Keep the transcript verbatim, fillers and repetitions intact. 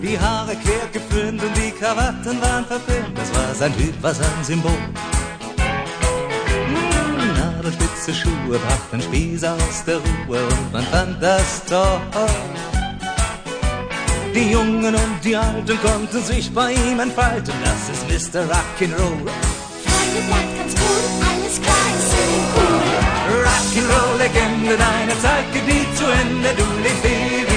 Die Haare quer geföhnt und die Krawatten waren verfilmt. Das war sein Typ, war sein Symbol. Hm, nadelspitze Schuhe brachten Spießer aus der Ruhe und man fand das toll. Die Jungen und die Alten konnten sich bei ihm entfalten. Das ist Mister Rock'n'Roll. Freunde, bleibt ganz cool, alles klar, ist cool. Rock'n'Roll-Legende, deine Zeit geht nie zu Ende. Du lebst ewig